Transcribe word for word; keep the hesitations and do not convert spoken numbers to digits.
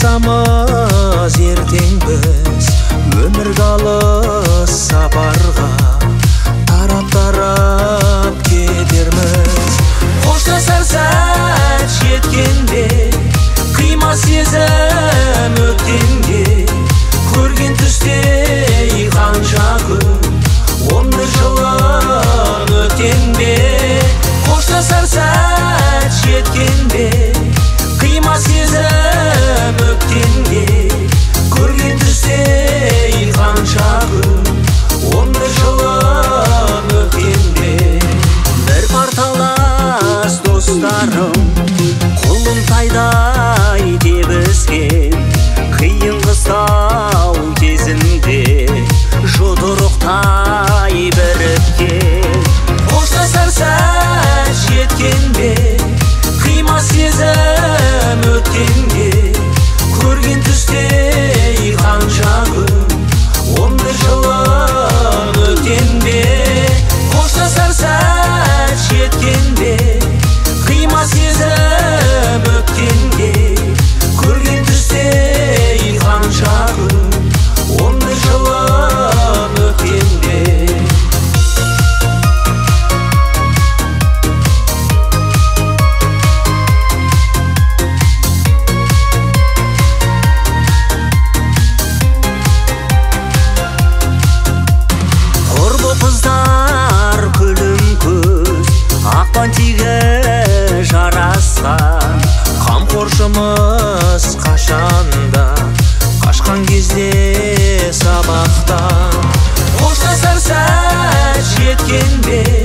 Қоштасамыз ертең біз өмірге алыс сапарға тарап-тарап кетерміз. Қоштасар сәт жеткенде қимас сезім өткенде, көрген түстей қанша күн он бір жылын өткенде. Қоштасар сәт жеткенде қимас сезім өткенде, көрген түстей қанша күн он бір жылын өткенде. Бір парталас достарым құлын тайдай тебіскен, қиын қыстау кезінде жұдырықтай біріккен. Қоштасар сәт жеткенде қимас сезім өткенде, көрген түстей қанша күн он бір жылын өткенде. Қоштасар сәт жеткенде қимас сезім өткенде, көрген түстей қанша күн он бір жылын өткенде. Қыздар күлім көз ақпан тигі жарасқан, қамқоршымыз қашанда қашқан кезде сабақтан. Қоштасар сәт жеткенде